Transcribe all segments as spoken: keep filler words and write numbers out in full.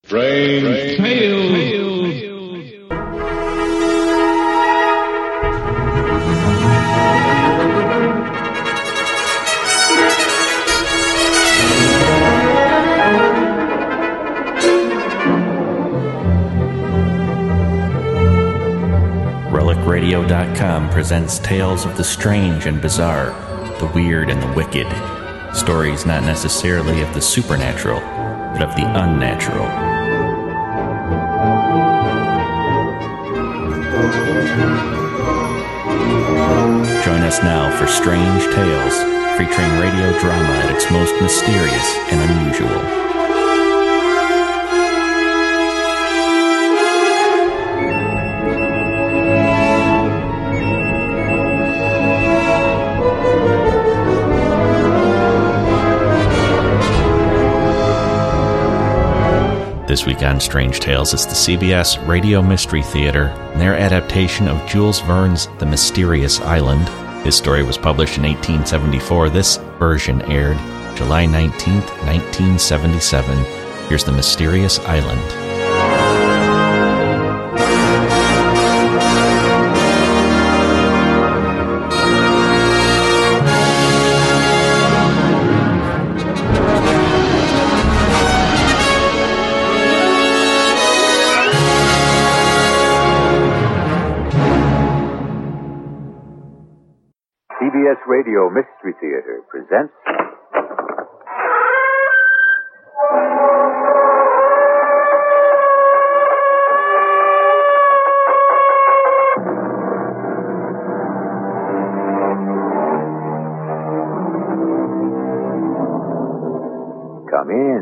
Strange Tales. Relic Radio dot com presents tales of the strange and bizarre, the weird and the wicked. Stories not necessarily of the supernatural, but of the unnatural. Join us now for Strange Tales, featuring radio drama at its most mysterious and unusual. This week on Strange Tales is the C B S Radio Mystery Theater and their adaptation of Jules Verne's The Mysterious Island. This story was published in eighteen seventy-four. This version aired July nineteenth, nineteen seventy-seven. Here's The Mysterious Island. C B S Radio Mystery Theater presents... Come in.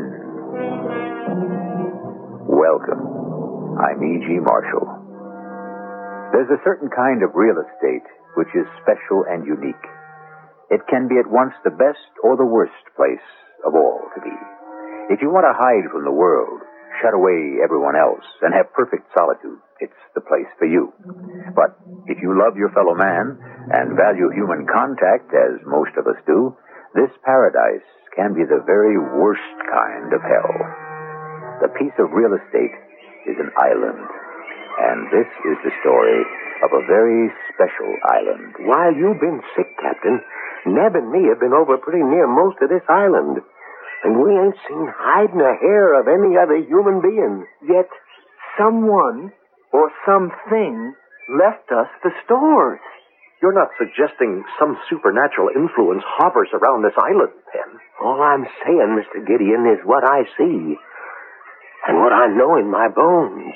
Welcome. I'm E G. Marshall. There's a certain kind of real estate which is special and unique. It can be at once the best or the worst place of all to be. If you want to hide from the world, shut away everyone else, and have perfect solitude, it's the place for you. But if you love your fellow man and value human contact, as most of us do, this paradise can be the very worst kind of hell. The piece of real estate is an island, and this is the story of a very special island. While you've been sick, Captain, Neb and me have been over pretty near most of this island, and we ain't seen hide nor hair of any other human being. Yet someone or something left us the stores. You're not suggesting some supernatural influence hovers around this island, Pen? All I'm saying, Mister Gideon, is what I see, and what I know in my bones.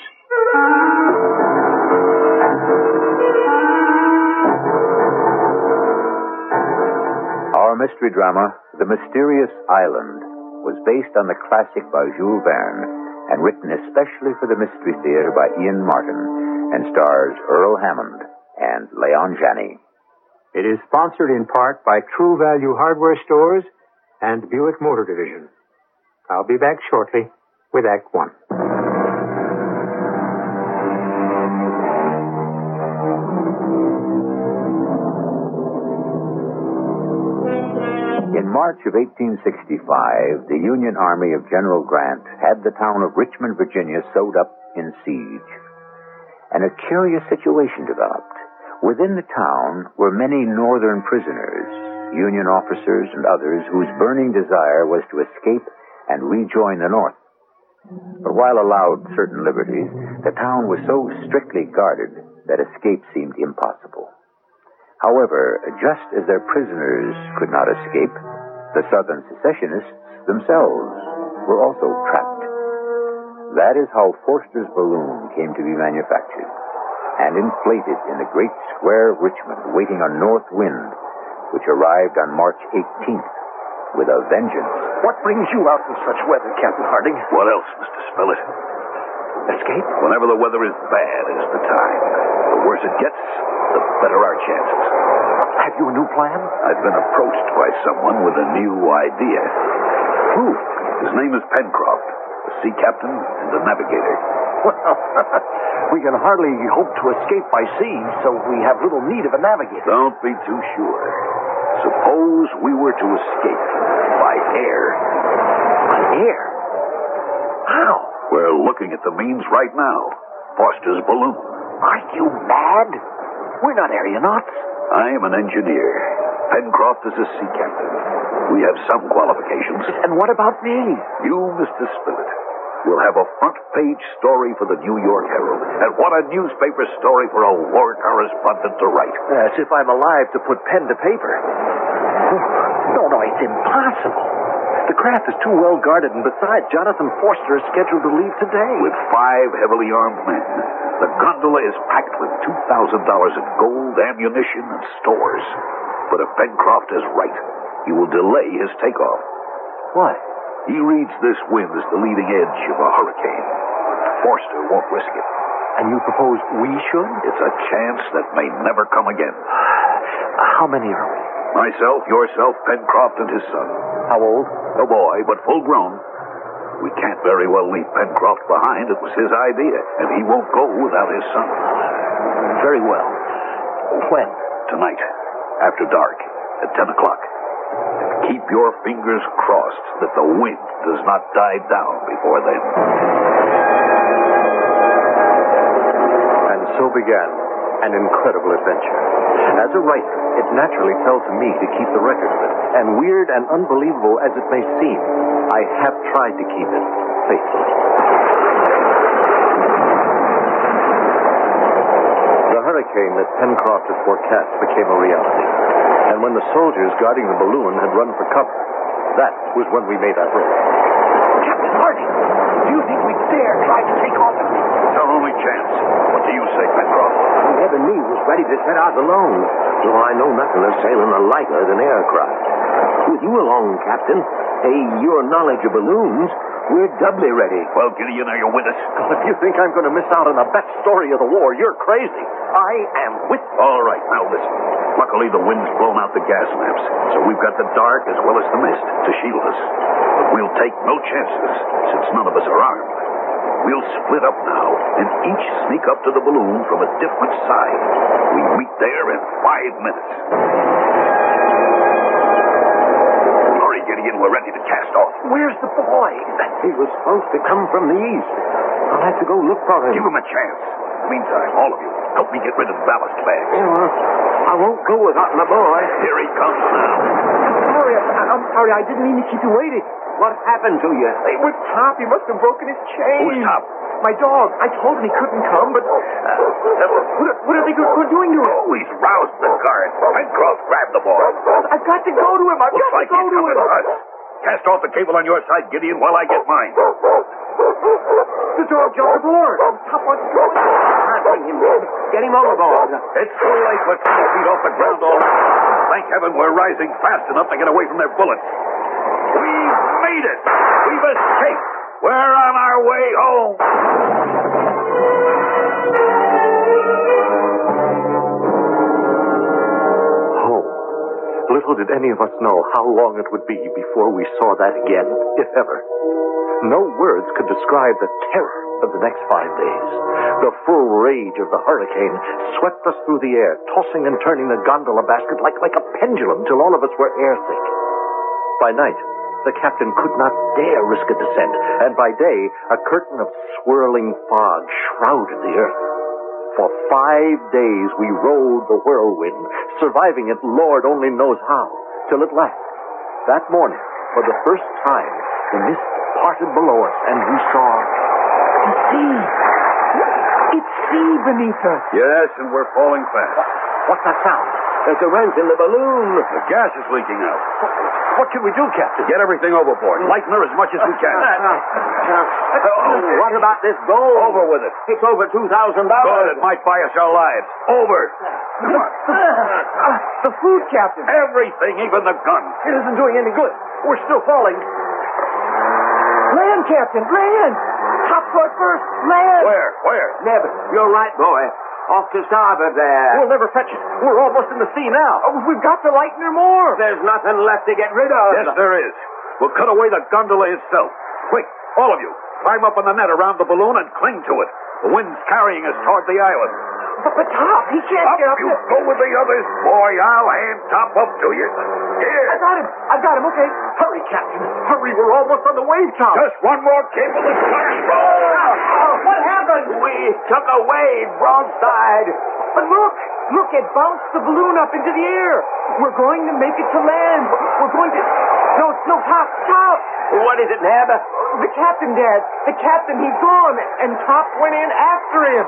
Our mystery drama, The Mysterious Island, was based on the classic by Jules Verne and written especially for the Mystery Theater by Ian Martin and stars Earl Hammond and Leon Janney. It is sponsored in part by True Value Hardware Stores and Buick Motor Division. I'll be back shortly with Act One. In March of eighteen sixty-five, the Union Army of General Grant had the town of Richmond, Virginia, sewed up in siege. And a curious situation developed. Within the town were many Northern prisoners, Union officers and others whose burning desire was to escape and rejoin the North. But while allowed certain liberties, the town was so strictly guarded that escape seemed impossible. However, just as their prisoners could not escape, the Southern secessionists themselves were also trapped. That is how Forster's balloon came to be manufactured and inflated in the great square of Richmond, waiting on north wind, which arrived on March eighteenth with a vengeance. What brings you out in such weather, Captain Harding? What else, Mister Spillett? Escape? Whenever the weather is bad is the time. The worse it gets, the better our chances. Have you a new plan? I've been approached by someone with a new idea. Who? His name is Pencroft, a sea captain and a navigator. Well, we can hardly hope to escape by sea, so we have little need of a navigator. Don't be too sure. Suppose we were to escape by air. By air? How? We're looking at the means right now. Foster's balloon. Are you mad? We're not aeronauts. I am an engineer. Pencroft is a sea captain. We have some qualifications. And what about me? You, Mister Spilett, will have a front-page story for the New York Herald. And what a newspaper story for a war correspondent to write. As if I'm alive to put pen to paper. No, no, it's impossible. The craft is too well guarded, and besides, Jonathan Forster is scheduled to leave today. With five heavily armed men, the gondola is packed with two thousand dollars in gold, ammunition, and stores. But if Pencroft is right, he will delay his takeoff. What? He reads this wind as the leading edge of a hurricane. Forster won't risk it. And you propose we should? It's a chance that may never come again. How many are we? Myself, yourself, Pencroft, and his son. How old? A boy, but full grown. We can't very well leave Pencroft behind. It was his idea, and he won't go without his son. Very well. When? Tonight, after dark, at ten o'clock. And keep your fingers crossed that the wind does not die down before then. And so began an incredible adventure. As a writer, it naturally fell to me to keep the record of it. And weird and unbelievable as it may seem, I have tried to keep it faithfully. The hurricane that Pencroft had forecast became a reality. And when the soldiers guarding the balloon had run for cover, that was when we made our break. Captain Harding, do you think we'd dare try to take off? It's our only chance. What do you say, Pencroft? Neb and me was ready to set out alone, though I know nothing of sailing a lighter than aircraft. With you along, Captain, hey, your knowledge of balloons, we're doubly ready. Well, Gideon, are you with us? God, if you think I'm going to miss out on the best story of the war, you're crazy. I am with you. All right, now listen. Luckily, the wind's blown out the gas lamps, so we've got the dark as well as the mist to shield us. But we'll take no chances, since none of us are armed. We'll split up now, and each sneak up to the balloon from a different side. We meet there in five minutes. Hurry, Gideon, we're ready to cast off. Where's the boy? He was supposed to come from the east. I'll have to go look for him. Give him a chance. Meantime, all of you, help me get rid of the ballast bags. Yeah, I won't go without my boy. Here he comes now. Sorry, I, I'm sorry. I didn't mean to keep you waiting. What happened to you? It was Top. He must have broken his chain. Who's Top? My dog. I told him he couldn't come, but uh, what, are, what are they go- doing to him? Oh, he's roused the guard. Pencroft, grab the boy. I've got to go to him. I've Looks got like to go he's to coming him. to us. Cast off the cable on your side, Gideon, while I get mine. The dog jumped aboard. Top wants to go. Can't bring him in. Get him overboard. It's too late. We're twenty feet off the ground already. Thank heaven we're rising fast enough to get away from their bullets. We've made it. We've escaped. We're on our way home. Home. Little did any of us know how long it would be before we saw that again, if ever. No words could describe the terror of the next five days. The full rage of the hurricane swept us through the air, tossing and turning the gondola basket like, like a pendulum till all of us were airsick. By night, the captain could not dare risk a descent, and by day, a curtain of swirling fog shrouded the earth. For five days we rode the whirlwind, surviving it Lord only knows how, till at last, that morning, for the first time, the mist parted below us, and we saw The sea. It's sea beneath us. Yes, and we're falling fast. What's that sound? There's a rent in the balloon. The gas is leaking out. What can we do, Captain? Get everything overboard. Lighten her as much as we can. Oh, what about this gold? Over with it. It's over two thousand Good, dollars. it might buy us our lives. Over. Come on. Uh, the food, Captain. Everything, even the gun. It isn't doing any good. We're still falling. Land, Captain. Land. Top foot first. Land. Where? Where? Neb, you're right, boy. Off to starboard there. We'll never fetch it. We're almost in the sea now. Oh, we've got to lighten her more. There's nothing left to get rid of. Yes, there is. We'll cut away the gondola itself. Quick, all of you, climb up on the net around the balloon and cling to it. The wind's carrying us toward the island. But, but Top, he can't Up get up you there. go with the others, boy. I'll hand Top up to you. Here. I got him. I got him. Okay. Hurry, Captain. Hurry. We're almost on the wave top. Just one more cable and let us roll. took a wave broadside. But look! Look, it bounced the balloon up into the air. We're going to make it to land. We're going to... No, no, Top, Top! What is it, Nab? The captain, Dad. The captain, he's gone. And Top went in after him.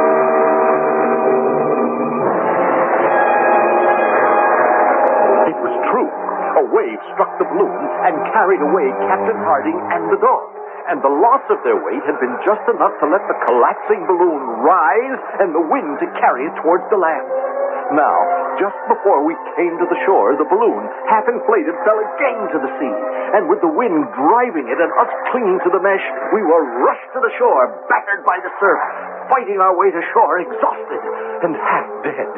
It was true. A wave struck the balloon and carried away Captain Harding and the dog. And the loss of their weight had been just enough to let the collapsing balloon rise and the wind to carry it towards the land. Now, just before we came to the shore, the balloon, half inflated, fell again to the sea. And with the wind driving it and us clinging to the mesh, we were rushed to the shore, battered by the surf, fighting our way to shore, exhausted and half dead.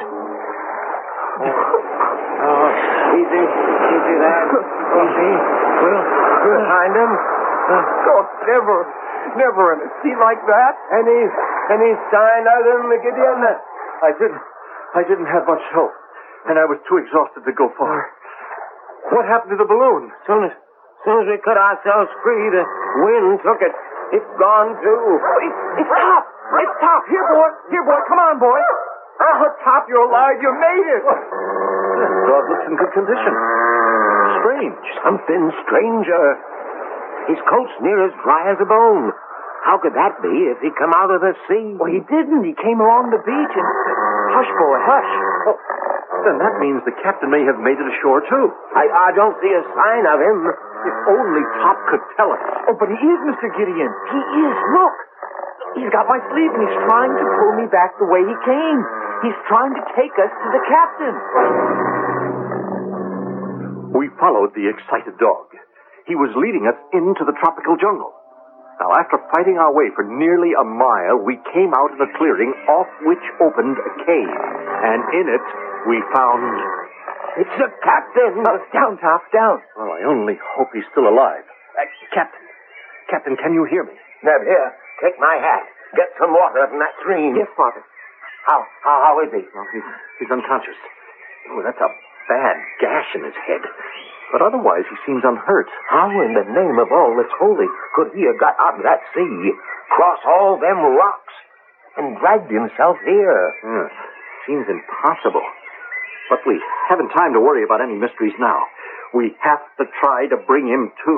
Oh, easy, easy, lad. Easy. We'll, we'll find him. Oh, never, never in a sea like that. Any, any sign of them, Gideon? I didn't, I didn't have much hope, and I was too exhausted to go far. What happened to the balloon? Soon as, soon as we cut ourselves free, the wind took it. It's gone too. Oh, it, it's Top. It's Top. Here, boy. Here, boy. Come on, boy. Oh, Top, you're alive. You made it. The dog looks in good condition. Strange. Something stranger. His coat's near as dry as a bone. How could that be if he come out of the sea? Well, he didn't. He came along the beach and... Hush, boy, hush. Oh, then that means the captain may have made it ashore, too. I, I don't see a sign of him. If only Top could tell us. Oh, but he is, Mister Gideon. He is. Look. He's got my sleeve and he's trying to pull me back the way he came. He's trying to take us to the captain. We followed the excited dog. He was leading us into the tropical jungle. Now, after fighting our way for nearly a mile, we came out in a clearing off which opened a cave. And in it, we found... It's the captain! Oh, down, Top, down. Well, I only hope he's still alive. Uh, Captain, Captain, can you hear me? Neb, here, take my hat. Get some water from that stream. Yes, Father. How, how, how is he? Well, he's, he's unconscious. Oh, that's a bad gash in his head. But otherwise, he seems unhurt. How in the name of all that's holy could he have got out of that sea, crossed all them rocks, and dragged himself here? Yes, seems impossible. But we haven't time to worry about any mysteries now. We have to try to bring him to.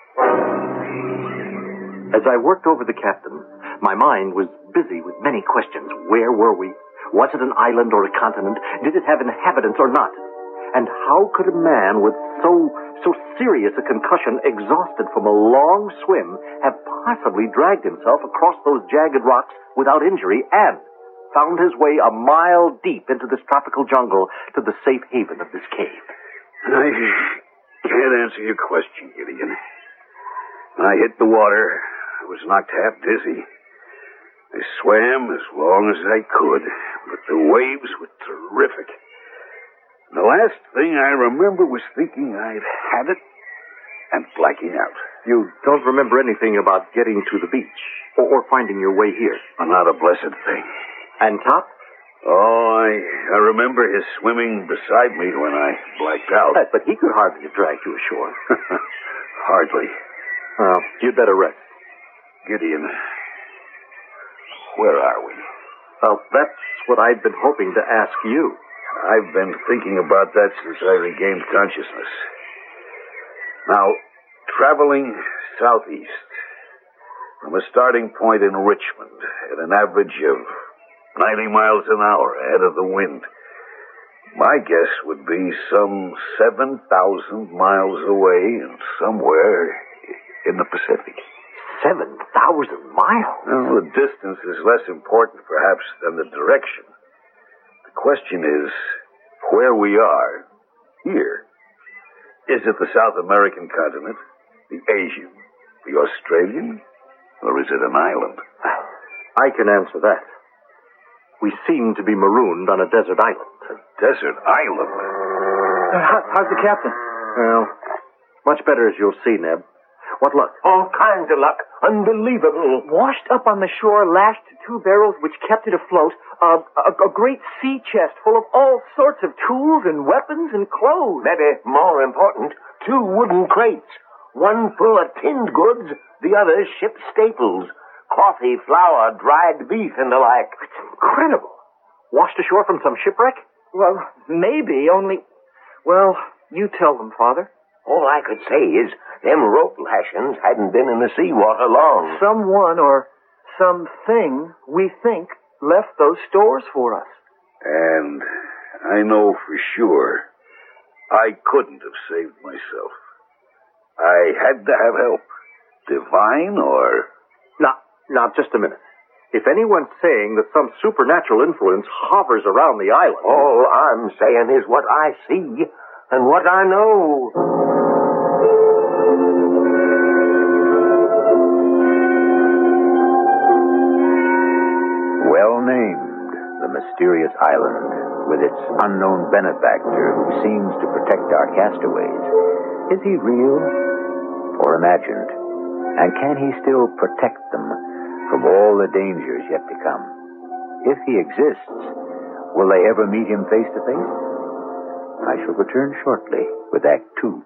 As I worked over the captain, my mind was busy with many questions. Where were we? Was it an island or a continent? Did it have inhabitants or not? And how could a man with so so serious a concussion, exhausted from a long swim, have possibly dragged himself across those jagged rocks without injury and found his way a mile deep into this tropical jungle to the safe haven of this cave? I can't answer your question, Gideon. When I hit the water, I was knocked half dizzy. I swam as long as I could, but the waves were terrific. The last thing I remember was thinking I'd had it and blacking out. You don't remember anything about getting to the beach or, or finding your way here? Well, not a blessed thing. And Top? Oh, I, I remember his swimming beside me when I blacked out. Yes, but he could hardly have dragged you ashore. Hardly. Well, you'd better rest. Gideon, where are we? Well, that's what I'd been hoping to ask you. I've been thinking about that since I regained consciousness. Now, traveling southeast from a starting point in Richmond at an average of ninety miles an hour ahead of the wind, my guess would be some seven thousand miles away and somewhere in the Pacific. Seven thousand miles? Well, the distance is less important, perhaps, than the direction. The question is where we are here. Is it the South American continent, the Asian, the Australian, or is it an island? I can answer that. We seem to be marooned on a desert island. A desert island? Uh, how, how's the captain? Well, much better as you'll see, Neb. What luck? All kinds of luck. Unbelievable. Washed up on the shore, lashed to two barrels which kept it afloat, uh, a, a great sea chest full of all sorts of tools and weapons and clothes. Maybe more important, two wooden crates. One full of tinned goods, the other ship's staples. coffee, flour, dried beef, and the like. It's incredible. Washed ashore from some shipwreck? Well, maybe, only... Well, you tell them, Father. All I could say is them rope lashings hadn't been in the seawater long. Someone or something, we think, left those stores for us. And I know for sure I couldn't have saved myself. I had to have help. Divine or... Now, now, just a minute. If anyone's saying that some supernatural influence hovers around the island... All I'm saying is what I see and what I know. Well named, the mysterious island, with its unknown benefactor who seems to protect our castaways. Is he real or imagined? And can he still protect them from all the dangers yet to come? If he exists, will they ever meet him face to face? I shall return shortly with Act Two.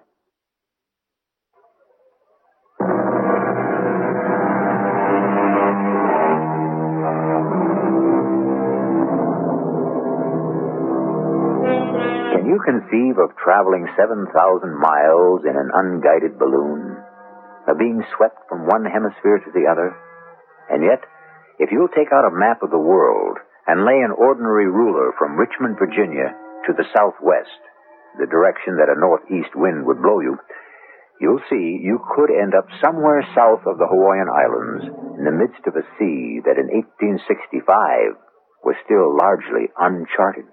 Can you conceive of traveling seven thousand miles in an unguided balloon? Of being swept from one hemisphere to the other? And yet, if you'll take out a map of the world and lay an ordinary ruler from Richmond, Virginia to the southwest, the direction that a northeast wind would blow you, you'll see you could end up somewhere south of the Hawaiian Islands in the midst of a sea that in eighteen sixty-five was still largely uncharted.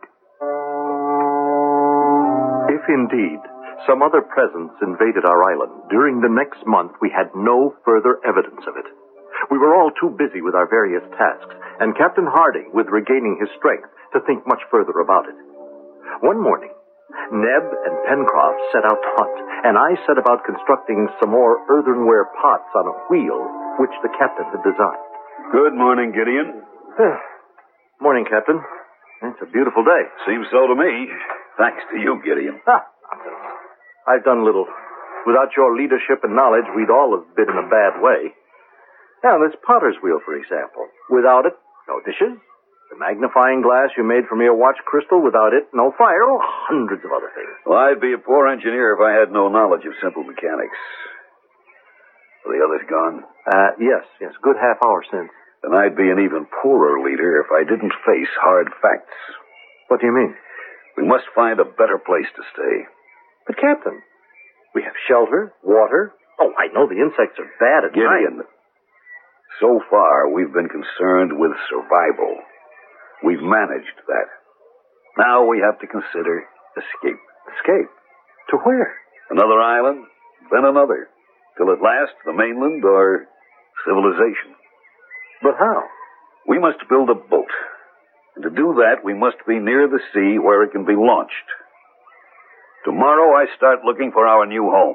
If indeed some other presence invaded our island, during the next month we had no further evidence of it. We were all too busy with our various tasks, and Captain Harding with regaining his strength to think much further about it. One morning, Neb and Pencroft set out to hunt, and I set about constructing some more earthenware pots on a wheel, which the captain had designed. Good morning, Gideon. Morning, Captain. It's a beautiful day. Seems so to me. Thanks to you, Gideon. Ah, I've done little. Without your leadership and knowledge, we'd all have been in a bad way. Now, this potter's wheel, for example. Without it, no dishes. The magnifying glass you made for me a watch crystal. Without it, no fire. Oh, hundreds of other things. Well, I'd be a poor engineer if I had no knowledge of simple mechanics. Are the others gone? Uh, yes, yes. Good half hour since. Then I'd be an even poorer leader if I didn't face hard facts. What do you mean? We must find a better place to stay. But, Captain, we have shelter, water. Oh, I know the insects are bad at Gideon, night. so far we've been concerned with survival. We've managed that. Now we have to consider escape. Escape? To where? Another island, then another, till at last the mainland or civilization. But how? We must build a boat. And to do that, we must be near the sea where it can be launched. Tomorrow I start looking for our new home.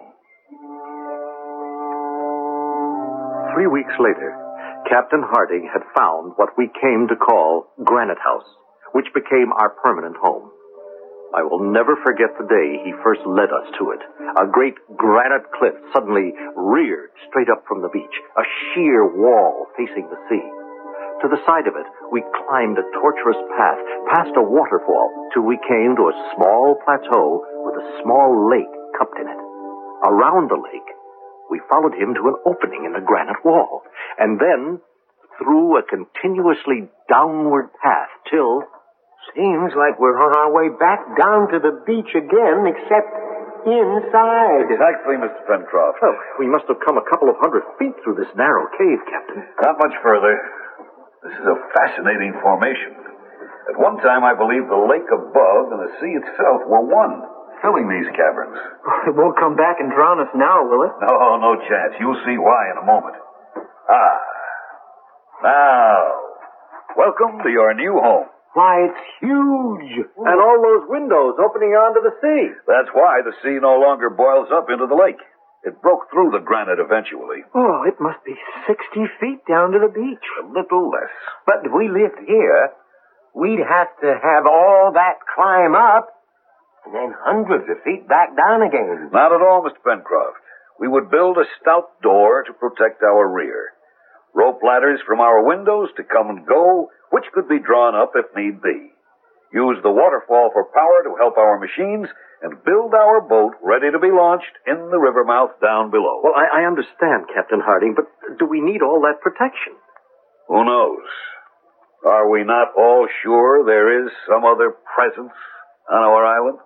Three weeks later, Captain Harding had found what we came to call Granite House, which became our permanent home. I will never forget the day he first led us to it. A great granite cliff suddenly reared straight up from the beach, a sheer wall facing the sea. To the side of it, we climbed a tortuous path, past a waterfall, till we came to a small plateau with a small lake cupped in it. Around the lake, we followed him to an opening in the granite wall, and then through a continuously downward path till... Seems like we're on our way back down to the beach again, except inside. Exactly, Mister Pencroft. Oh, we must have come a couple of hundred feet through this narrow cave, Captain. Not much further. This is a fascinating formation. At one time, I believe the lake above and the sea itself were one, filling these caverns. It won't come back and drown us now, will it? No, no chance. You'll see why in a moment. Ah. Now, welcome to your new home. Why, it's huge. And all those windows opening onto the sea. That's why the sea no longer boils up into the lake. It broke through the granite eventually. Oh, it must be sixty feet down to the beach. A little less. But if we lived here, we'd have to have all that climb up and then hundreds of feet back down again. Not at all, Mister Pencroft. We would build a stout door to protect our rear. rope ladders from our windows to come and go, which could be drawn up if need be. Use the waterfall for power to help our machines, and build our boat ready to be launched in the river mouth down below. Well, I, I understand, Captain Harding, but do we need all that protection? Who knows? Are we not all sure there is some other presence on our island?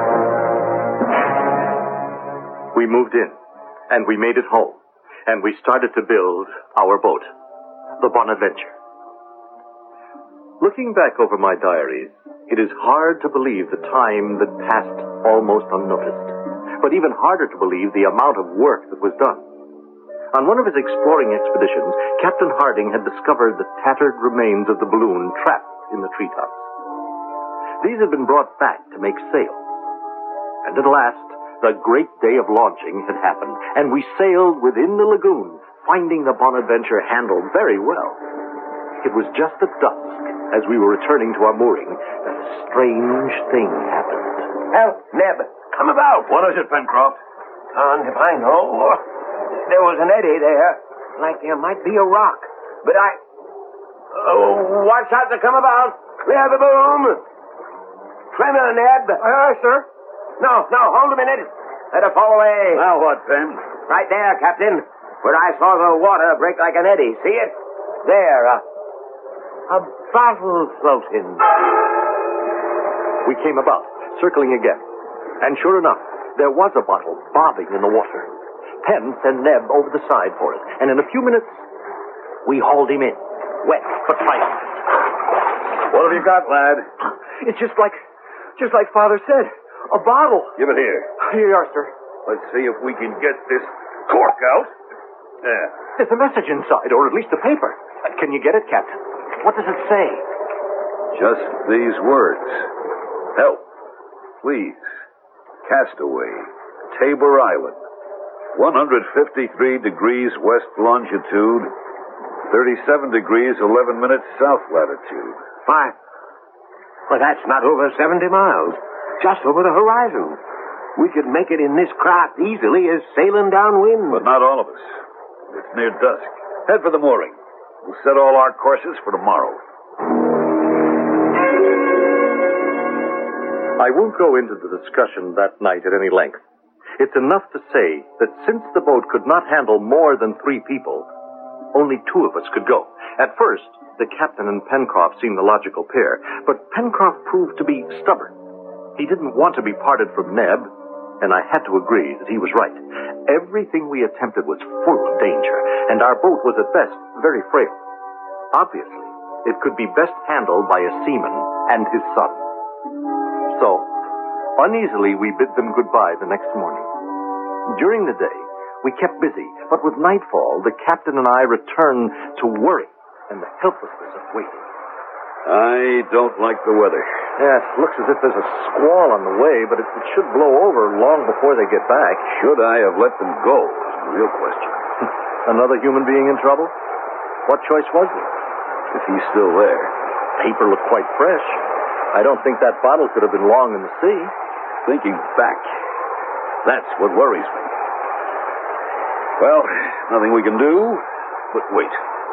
We moved in, and we made it home, and we started to build our boat, the Bonadventure. Looking back over my diaries, it is hard to believe the time that passed almost unnoticed, but even harder to believe the amount of work that was done. On one of his exploring expeditions, Captain Harding had discovered the tattered remains of the balloon trapped in the treetops. These had been brought back to make sails. And at last, the great day of launching had happened, and we sailed within the lagoon, finding the Bonadventure handled very well. It was just at dusk, as we were returning to our mooring, that a strange thing happened. Well, Neb, come about. What is it, Pencroft? And if I know, there was an eddy there, like there might be a rock. But I... Oh, watch out to come about. Clear the boom. Tremor, Neb. Aye, aye, sir. No, no, hold a minute. Let her fall away. Now what, Pen? Right there, Captain, where I saw the water break like an eddy. See it? There, uh, a bottle floating. We came about, circling again. And sure enough, there was a bottle bobbing in the water. Penn sent Neb over the side for it, and in a few minutes, we hauled him in, wet but triumphant. What have you got, lad? It's just like, just like Father said. A bottle. Give it here. Here you are, sir. Let's see if we can get this cork out. Yeah. There's a message inside, or at least a paper. Uh, Can you get it, Captain? What does it say? Just these words. Help. Please. Castaway. Tabor Island. one hundred fifty-three degrees west longitude. thirty-seven degrees, eleven minutes south latitude. Why? Well, that's not over seventy miles. Just over the horizon. We could make it in this craft easily as sailing downwind. But not all of us. It's near dusk. Head for the mooring. We'll set all our courses for tomorrow. I won't go into the discussion that night at any length. It's enough to say that since the boat could not handle more than three people, only two of us could go. At first, the captain and Pencroft seemed the logical pair, but Pencroft proved to be stubborn. He didn't want to be parted from Neb, and I had to agree that he was right. Everything we attempted was full of danger, and our boat was at best very frail. Obviously, it could be best handled by a seaman and his son. So, uneasily, we bid them goodbye the next morning. During the day, we kept busy, but with nightfall, the captain and I returned to worry and the helplessness of waiting. I don't like the weather. Yes, looks as if there's a squall on the way, but it, it should blow over long before they get back. Should I have let them go is the real question. Another human being in trouble? What choice was there? If he's still there. Paper looked quite fresh. I don't think that bottle could have been long in the sea. Thinking back, that's what worries me. Well, nothing we can do but wait.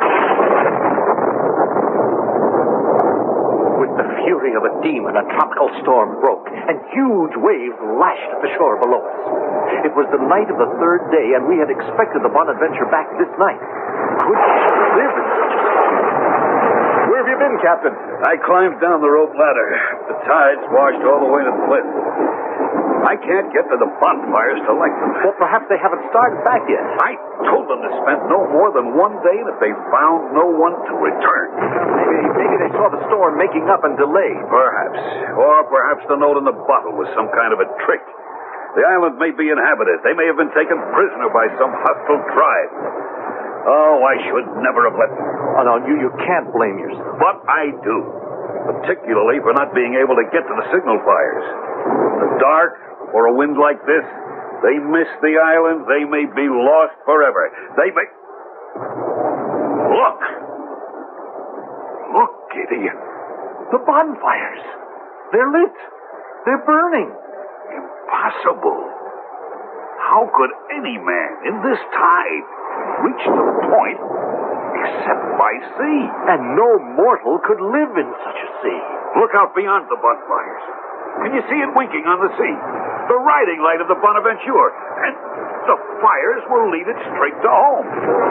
With the fury of a demon, a tropical storm broke, and huge waves lashed at the shore below us. It was the night of the third day, and we had expected the Bonadventure back this night. Could she live in such a storm? Where have you been, Captain? I climbed down the rope ladder. The tides washed all the way to the cliff. I can't get to the bonfires to light them. Well, perhaps they haven't started back yet. I told them to spend no more than one day, and if they found no one to return. Maybe, maybe they saw the storm making up and delayed. Perhaps. Or perhaps the note in the bottle was some kind of a trick. The island may be inhabited. They may have been taken prisoner by some hostile tribe. Oh, I should never have let them. Oh, no, you, you can't blame yourself. But I do. Particularly for not being able to get to the signal fires. In the dark, or a wind like this, they miss the island, they may be lost forever. They may... Look! Look, Gideon. The bonfires. They're lit. They're burning. Impossible. How could any man in this tide reach the point except by sea. And no mortal could live in such a sea. Look out beyond the bonfires. Can you see it winking on the sea? The riding light of the Bonaventure. And the fires will lead it straight to home.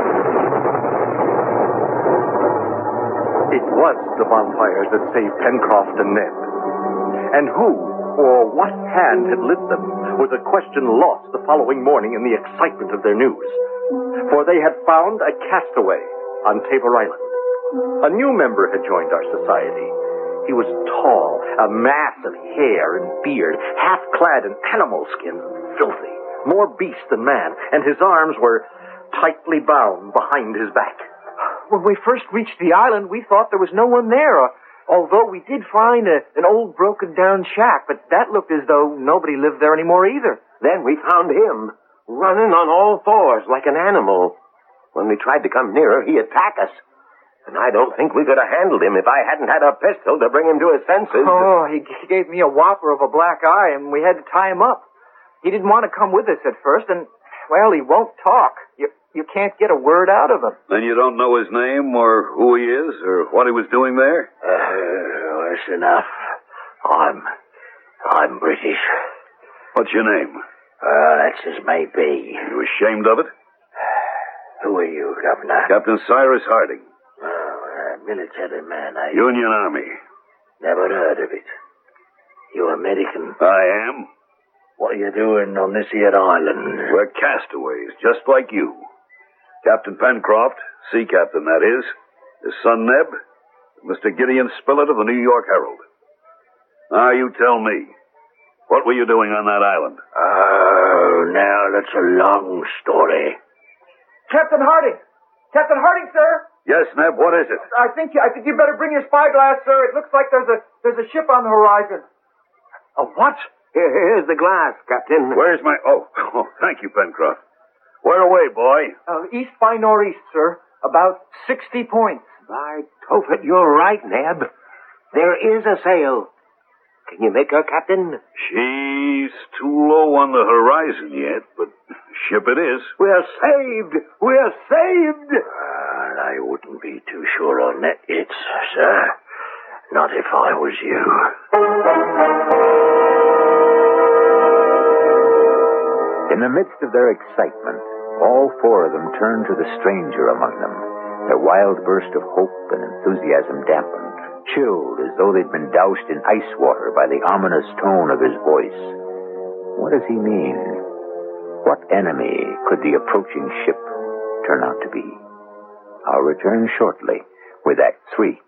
It was the bonfires that saved Pencroft and Ned. And who or what hand had lit them was a question lost the following morning in the excitement of their news. For they had found a castaway on Tabor Island. A new member had joined our society. He was tall, a mass of hair and beard, half clad in animal skins, filthy, more beast than man, and his arms were tightly bound behind his back. When we first reached the island, we thought there was no one there, uh, although we did find a, an old broken-down shack, but that looked as though nobody lived there anymore either. Then we found him, running on all fours like an animal. When we tried to come nearer, he attacked us. And I don't think we could have handled him if I hadn't had a pistol to bring him to his senses. Oh, he g- gave me a whopper of a black eye, and we had to tie him up. He didn't want to come with us at first, and, well, he won't talk. You, you can't get a word out of him. Then you don't know his name or who he is or what he was doing there? Uh, that's enough. I'm... I'm British. What's your name? Well, that's as may be. You ashamed of it? Who are you, Governor? Captain Cyrus Harding. Oh, a military man, eh? Union Army. Never heard of it. You American? I am. What are you doing on this here island? We're castaways, just like you. Captain Pencroft, sea captain, that is, his son Neb, Mister Gideon Spilett of the New York Herald. Now, you tell me, what were you doing on that island? Oh, now that's a long story. Captain Harding! Captain Harding, sir! Yes, Neb, what is it? I think I think you better bring your spyglass, sir. It looks like there's a there's a ship on the horizon. A what? Here, here's the glass, Captain. Where's my... Oh, oh thank you, Pencroft. Where away, boy? Uh, east by northeast, sir. About sixty points. By Tophet, you're right, Neb. There is a sail. Can you make her, Captain? She's too low on the horizon yet, but ship it is. We're saved! We're saved! Well, I wouldn't be too sure on that yet, sir. Not if I was you. In the midst of their excitement, all four of them turned to the stranger among them. Their wild burst of hope and enthusiasm dampened, chilled as though they'd been doused in ice water by the ominous tone of his voice. What does he mean? What enemy could the approaching ship turn out to be? I'll return shortly with Act Three.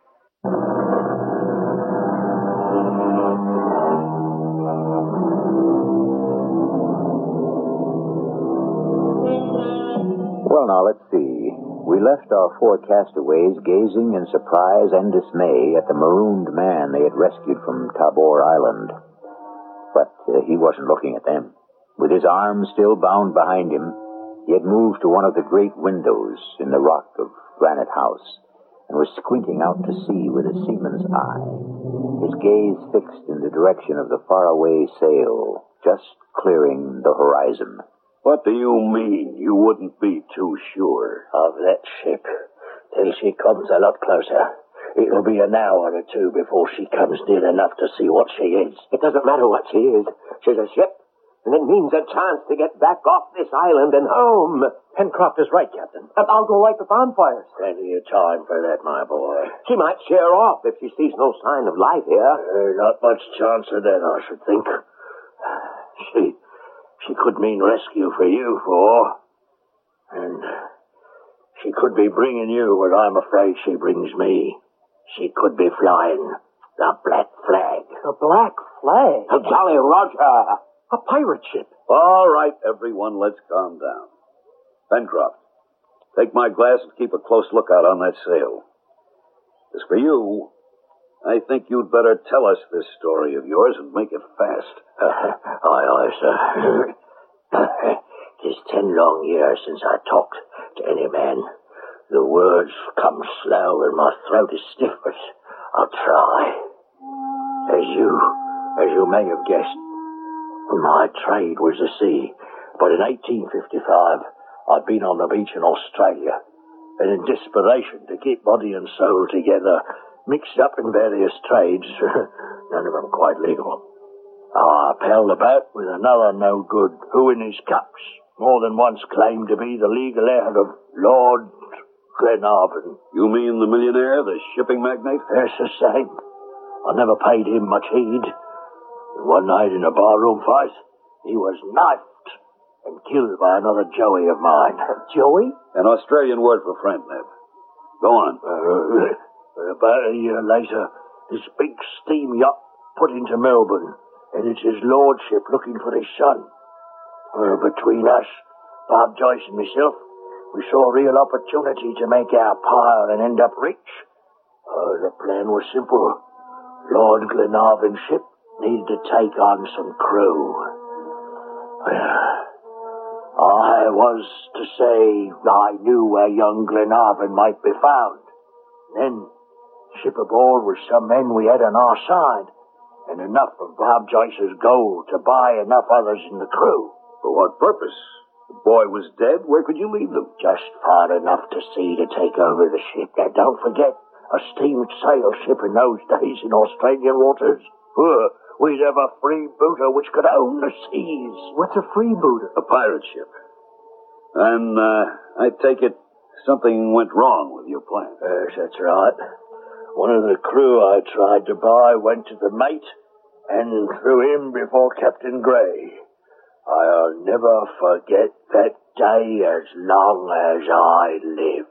Well, now, let's see. We left our four castaways gazing in surprise and dismay at the marooned man they had rescued from Tabor Island. But uh, he wasn't looking at them. With his arms still bound behind him, he had moved to one of the great windows in the rock of Granite House and was squinting out to sea with a seaman's eye, his gaze fixed in the direction of the faraway sail, just clearing the horizon. What do you mean you wouldn't be too sure? Of that ship, till she comes a lot closer. It'll be an hour or two before she comes near enough to see what she is. It doesn't matter what she is. She's a ship, and it means a chance to get back off this island and home. Pencroft is right, Captain. I'll go light the bonfires. Plenty of time for that, my boy. She might sheer off if she sees no sign of life here. Uh, not much chance of that, I should think. She... She could mean rescue for you four. And she could be bringing you what I'm afraid she brings me. She could be flying the Black Flag. The Black Flag? A Jolly Roger. A pirate ship. All right, everyone, let's calm down. Pencroft, take my glass and keep a close lookout on that sail. As for you, I think you'd better tell us this story of yours and make it fast. aye, aye, sir. Tis ten long years since I talked to any man. The words come slow and my throat is stiff, but I'll try. As you, as you may have guessed, my trade was the sea. But in eighteen fifty-five, I'd been on the beach in Australia. and in desperation to keep body and soul together, mixed up in various trades, none of them quite legal. I palled about with another no good, who in his cups more than once claimed to be the legal heir of Lord Glenarvan. You mean the millionaire, the shipping magnate? That's the same. I never paid him much heed. One night in a barroom fight, he was knifed and killed by another Joey of mine. Joey? An Australian word for friend, Neb. Go on. Uh, about a year later, this big steam yacht put into Melbourne, and it's his lordship looking for his son. Uh, between us, Bob Joyce and myself, we saw a real opportunity to make our pile and end up rich. Uh, the plan was simple. Lord Glenarvan's ship needed to take on some crew. I was to say I knew where young Glenarvan might be found. Then, ship aboard with some men we had on our side, and enough of Bob Joyce's gold to buy enough others in the crew. For what purpose? The boy was dead. Where could you leave them? Just far enough to sea to take over the ship. Now, don't forget, a steam sail ship in those days in Australian waters. Uh, we'd have a freebooter which could own the seas. What's a freebooter? A pirate ship. And, uh, I take it something went wrong with your plan. Yes, that's right. One of the crew I tried to buy went to the mate and threw him before Captain Gray. I'll never forget that day as long as I live.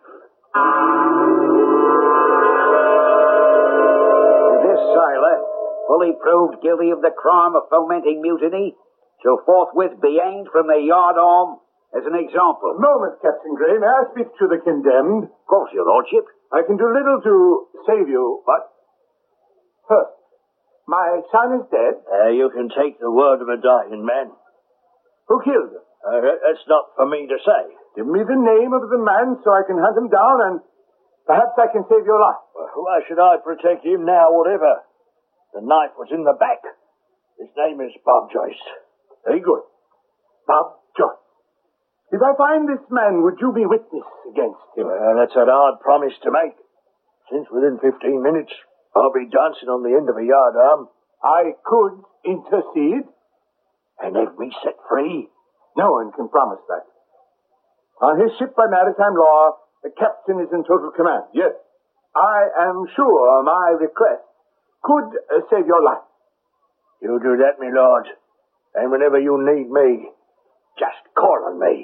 This sailor, fully proved guilty of the crime of fomenting mutiny, shall forthwith be hanged from the yard arm as an example. A moment, Captain Gray. May I speak to the condemned? Of course, your lordship. I can do little to save you, but first, my son is dead. Uh, you can take the word of a dying man. Who killed him? Uh, that's not for me to say. Give me the name of the man so I can hunt him down and perhaps I can save your life. Well, why should I protect him now, whatever? The knife was in the back. His name is Bob Joyce. Very good. Bob Joyce. If I find this man, would you be witness against him? Well, that's a hard promise to make. Since within fifteen minutes, I'll be dancing on the end of a yard arm. I could intercede. And have me set free? No one can promise that. On his ship by maritime law, the captain is in total command. Yes, I am sure my request could uh, save your life. You do that, my lord. And whenever you need me, just call on me.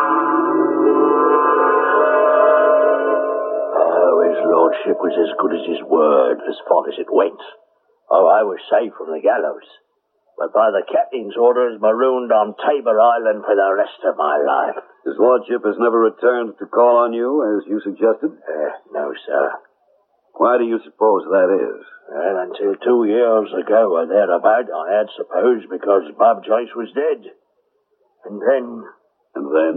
Oh, his lordship was as good as his word as far as it went. Oh, I was safe from the gallows. But by the captain's orders, marooned on Tabor Island for the rest of my life. His lordship has never returned to call on you, as you suggested? Uh, no, sir. Why do you suppose that is? Well, until two years ago or thereabout, I had supposed because Bob Joyce was dead. And then... And then?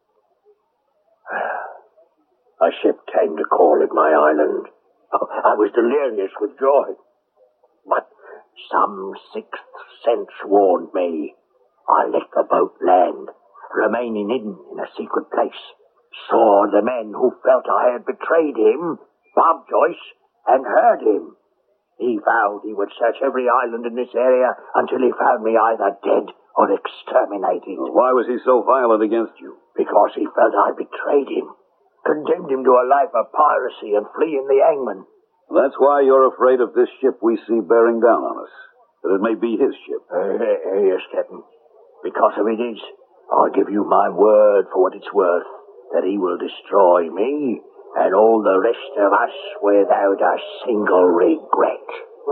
A ship came to call at my island. Oh, I was delirious with joy. But some sixth sense warned me. I let the boat land, remaining hidden in a secret place. Saw the men who felt I had betrayed him, Bob Joyce, and heard him. He vowed he would search every island in this area until he found me either dead or exterminated. Why was he so violent against you? Because he felt I betrayed him, condemned him to a life of piracy and fleeing the hangman. That's why you're afraid of this ship we see bearing down on us. That it may be his ship. Uh, yes, Captain. Because if it is, I'll give you my word for what it's worth, that he will destroy me and all the rest of us without a single regret.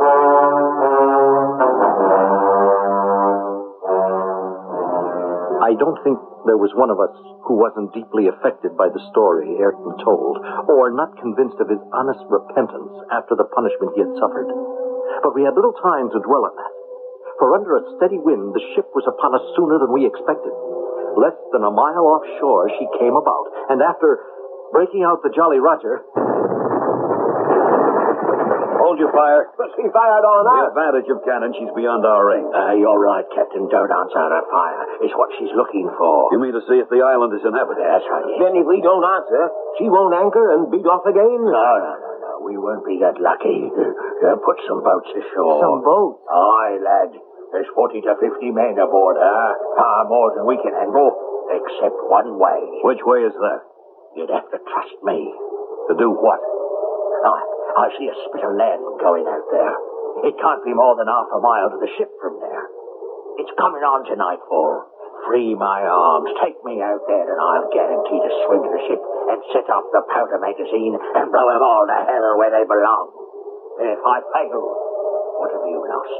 I don't think there was one of us who wasn't deeply affected by the story Ayrton told, or not convinced of his honest repentance after the punishment he had suffered. But we had little time to dwell on that, for under a steady wind the ship was upon us sooner than we expected. Less than a mile offshore she came about, and after breaking out the Jolly Roger... Hold your fire. But she fired on The us. advantage of cannon, she's beyond our range. Uh, you're right, Captain. Don't answer her fire. It's what she's looking for. You mean to see if the island is inhabited? That's right, yes. Then if we don't answer, she won't anchor and beat off again? No, no, no, no. We won't be that lucky. Uh, put some boats ashore. Some boats? Aye, lad. There's forty to fifty men aboard her. Far more than we can handle, except one way. Which way is that? You'd have to trust me. To do what? I, I see a spit of land going out there. It can't be more than half a mile to the ship from there. It's coming on to nightfall. Free my arms, take me out there, and I'll guarantee to swim to the ship and set off the powder magazine and blow them all to hell where they belong. If I fail, what have you lost?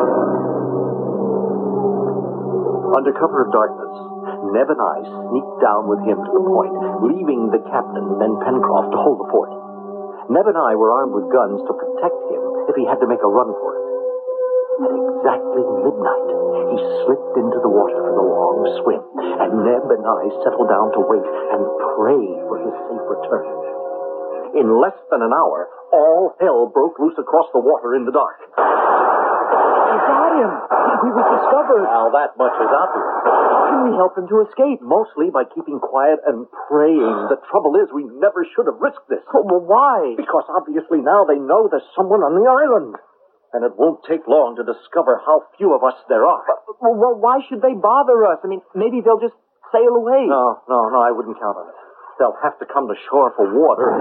Under cover of darkness, Neb and I sneaked down with him to the point, leaving the captain and Pencroft to hold the fort. Neb and I were armed with guns to protect him if he had to make a run for it. At exactly midnight, he slipped into the water for the long swim, and Neb and I settled down to wait and pray for his safe return. In less than an hour, all hell broke loose across the water in the dark. We got him. He was discovered. Now that much is obvious. How can we help him to escape? Mostly by keeping quiet and praying. The trouble is, we never should have risked this. Oh, well, why? Because obviously now they know there's someone on the island. And it won't take long to discover how few of us there are. Well, well, why should they bother us? I mean, maybe they'll just sail away. No, no, no, I wouldn't count on it. They'll have to come to shore for water.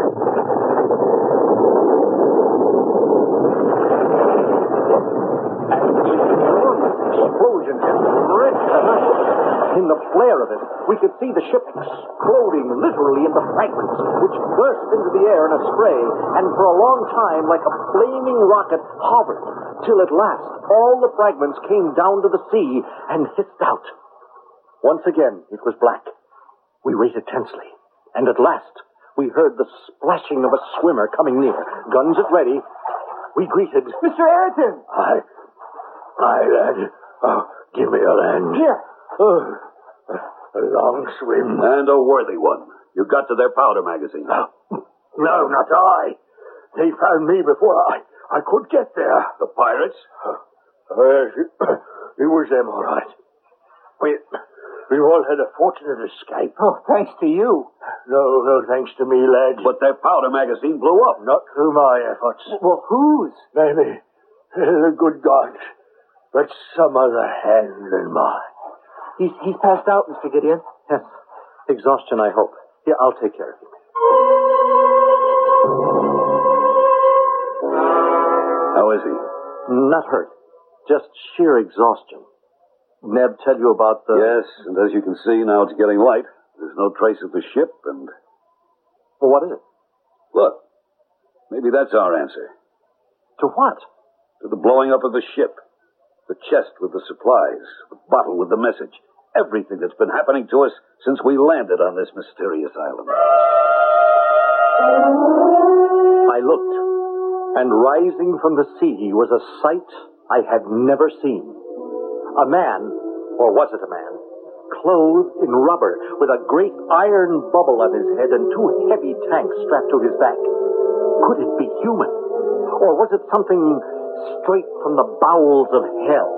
Explosion rent the night. In the flare of it, we could see the ship exploding literally into fragments, which burst into the air in a spray, and for a long time, like a flaming rocket, hovered, till at last all the fragments came down to the sea and hissed out. Once again, it was black. We waited tensely, and at last, we heard the splashing of a swimmer coming near. Guns at ready, we greeted... Mister Ayrton! Aye. Aye, lad. Oh, give me a hand. Here. Oh, a long swim. And a worthy one. You got to their powder magazine. No, no, not I. They found me before I, I could get there. The pirates? Uh, uh, it was them, all right. We, we all had a fortunate escape. Oh, thanks to you. No, no thanks to me, lad. But their powder magazine blew up. Not through my efforts. Well, whose? Maybe the good gods. But some other hand than mine. He's, he's passed out, Mister Gideon. Yes. Exhaustion, I hope. Yeah, I'll take care of him. How is he? Not hurt. Just sheer exhaustion. Neb tell you about the... Yes, and as you can see, now it's getting light. There's no trace of the ship, and... Well, what is it? Look. Maybe that's our answer. To what? To the blowing up of the ship. The chest with the supplies. The bottle with the message. Everything that's been happening to us since we landed on this mysterious island. I looked, and rising from the sea was a sight I had never seen. A man, or was it a man, clothed in rubber, with a great iron bubble on his head and two heavy tanks strapped to his back. Could it be human? Or was it something straight from the bowels of hell?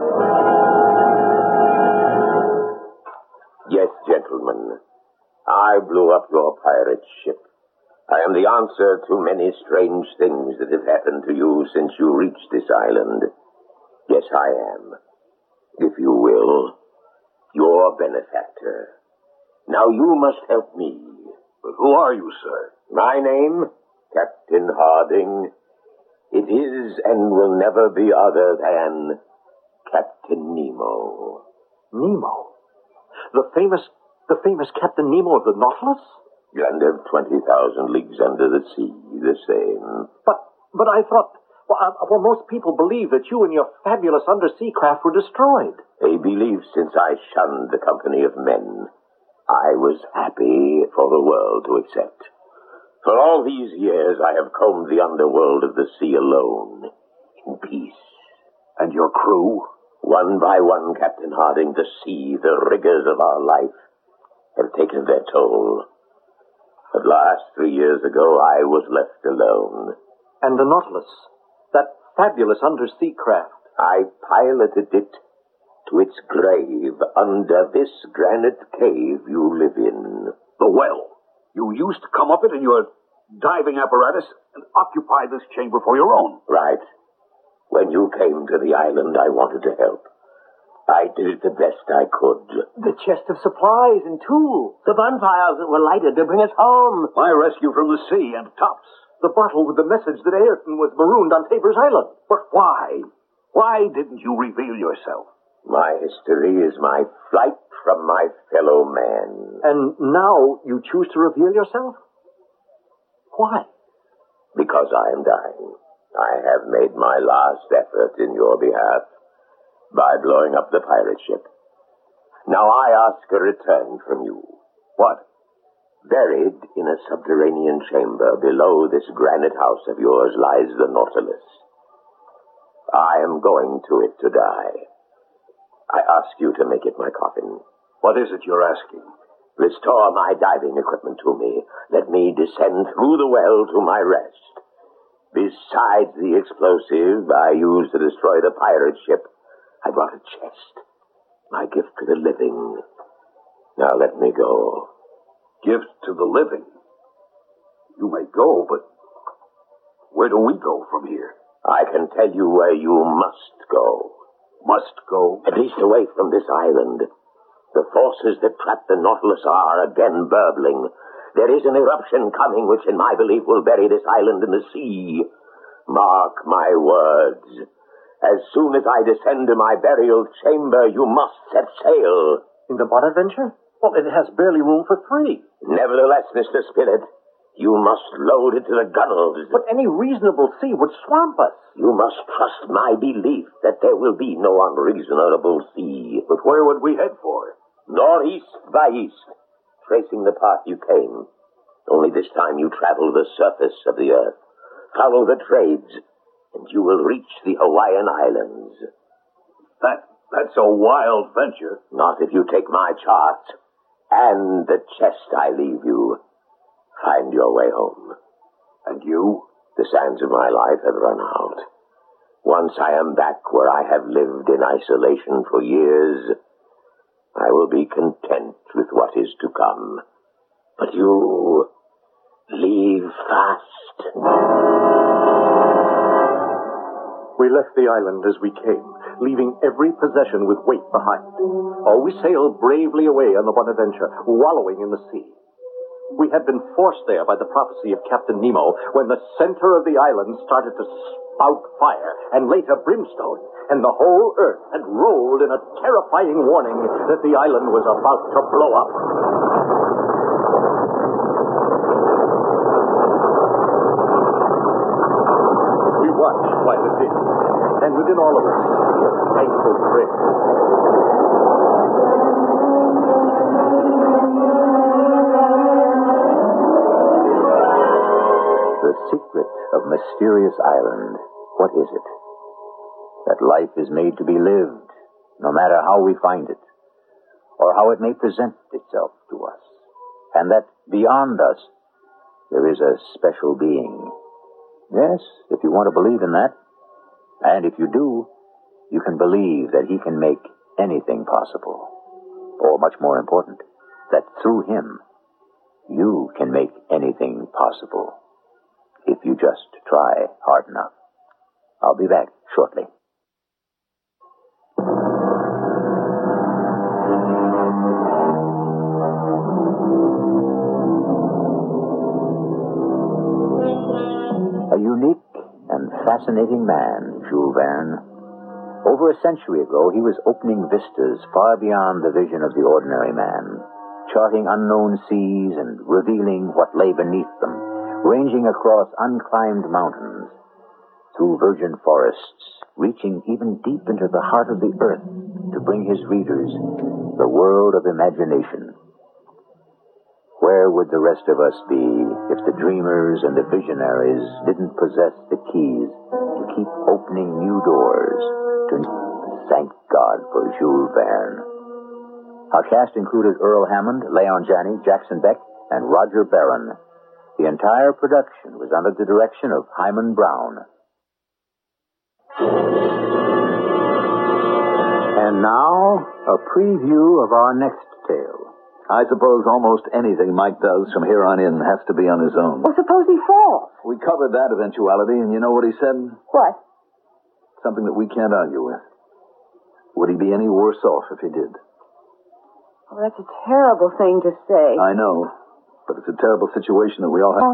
Yes, gentlemen. I blew up your pirate ship. I am the answer to many strange things that have happened to you since you reached this island. Yes, I am. If you will, your benefactor. Now you must help me. But who are you, sir? My name, Captain Harding. It is and will never be other than Captain Nemo. Nemo? The famous, the famous Captain Nemo of the Nautilus? And of twenty thousand leagues under the sea, the same. But, but I thought, well, uh, well, most people believe that you and your fabulous undersea craft were destroyed. A belief since I shunned the company of men. I was happy for the world to accept. For all these years, I have combed the underworld of the sea alone, in peace. And your crew? One by one, Captain Harding, the sea, the rigors of our life, have taken their toll. At last, three years ago, I was left alone, And the Nautilus, that fabulous undersea craft. I piloted it to its grave under this granite cave you live in. The well. You used to come up it in your diving apparatus and occupy this chamber for your own. Right. When you came to the island, I wanted to help. I did it the best I could. The chest of supplies and tools. The bonfires that were lighted to bring us home. My rescue from the sea and tops. The bottle with the message that Ayrton was marooned on Tabor's Island. But why? Why didn't you reveal yourself? My history is my flight from my fellow man. And now you choose to reveal yourself? Why? Because I am dying. I have made my last effort in your behalf by blowing up the pirate ship. Now I ask a return from you. What? Buried in a subterranean chamber below this granite house of yours lies the Nautilus. I am going to it to die. I ask you to make it my coffin. What is it you're asking? Restore my diving equipment to me. Let me descend through the well to my rest. Besides the explosive I used to destroy the pirate ship, I brought a chest. My gift to the living. Now let me go. Gift to the living? You may go, but where do we go from here? I can tell you where you must go. Must go? At least away from this island. The forces that trap the Nautilus are again burbling. There is an eruption coming which, in my belief, will bury this island in the sea. Mark my words. As soon as I descend to my burial chamber, you must set sail. In the Bonadventure? Well, it has barely room for three. Nevertheless, Mister Spilett, you must load it to the gunwales. But any reasonable sea would swamp us. You must trust my belief that there will be no unreasonable sea. But where would we head for? Northeast by east, tracing the path you came. Only this time you travel the surface of the earth. Follow the trades, and you will reach the Hawaiian Islands. That, that's a wild venture. Not if you take my chart and the chest I leave you. Find your way home. And you? The sands of my life have run out. Once I am back where I have lived in isolation for years, I will be content with what is to come. But you leave fast. We left the island as we came, leaving every possession with weight behind. Or we sailed bravely away on the Bonadventure, wallowing in the sea. We had been forced there by the prophecy of Captain Nemo when the center of the island started to spout fire and later brimstone, and the whole earth had rolled in a terrifying warning that the island was about to blow up. We watched while it did, and within all of us, a thankful prayer. The secret of Mysterious Island, what is it? That life is made to be lived, no matter how we find it, or how it may present itself to us, and that beyond us there is a special being. Yes, if you want to believe in that, and if you do, you can believe that he can make anything possible, or much more important, that through him you can make anything possible. If you just try hard enough. I'll be back shortly. A unique and fascinating man, Jules Verne. Over a century ago, he was opening vistas far beyond the vision of the ordinary man, charting unknown seas and revealing what lay beneath them, ranging across unclimbed mountains, through virgin forests, reaching even deep into the heart of the earth to bring his readers the world of imagination. Where would the rest of us be if the dreamers and the visionaries didn't possess the keys to keep opening new doors to... Thank God for Jules Verne. Our cast included Earl Hammond, Leon Janney, Jackson Beck, and Roger Barron. The entire production was under the direction of Hyman Brown. And now, a preview of our next tale. I suppose almost anything Mike does from here on in has to be on his own. Well, suppose he falls. We covered that eventuality, and you know what he said? What? Something that we can't argue with. Would he be any worse off if he did? Oh, that's a terrible thing to say. I know, but it's a terrible situation that we all have.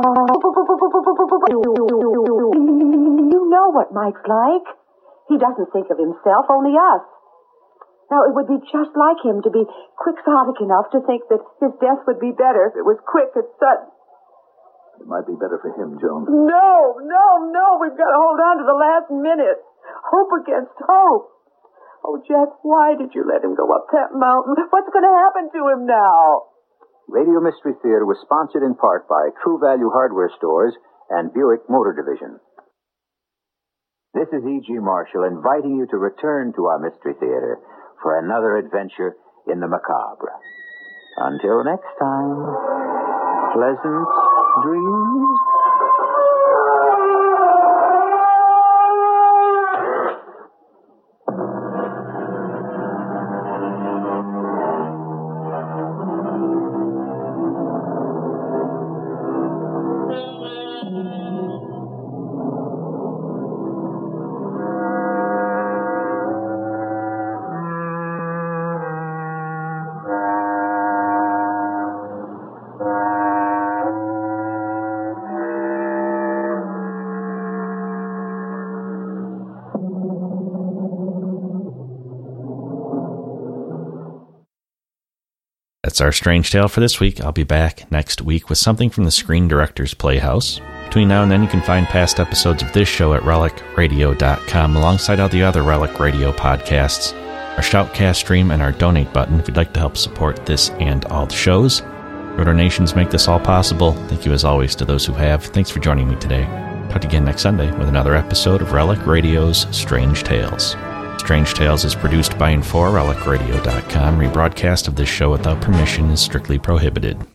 You know what Mike's like. He doesn't think of himself, only us. Now, it would be just like him to be quixotic enough to think that his death would be better if it was quick and sudden. It might be better for him, Joan. No, no, no. We've got to hold on to the last minute. Hope against hope. Oh, Jack, why did you let him go up that mountain? What's going to happen to him now? Radio Mystery Theater was sponsored in part by True Value Hardware Stores and Buick Motor Division. This is E G. Marshall inviting you to return to our Mystery Theater for another adventure in the macabre. Until next time, pleasant dreams. That's our Strange Tale for this week. I'll be back next week with something from the Screen Directors Playhouse. Between now and then, you can find past episodes of this show at relic radio dot com, alongside all the other Relic Radio podcasts, our Shoutcast stream, and our donate button if you'd like to help support this and all the shows. Your donations make this all possible. Thank you, as always, to those who have. Thanks for joining me today. Talk to you again next Sunday with another episode of Relic Radio's Strange Tales. Strange Tales is produced by and for relic radio dot com. Rebroadcast of this show without permission is strictly prohibited.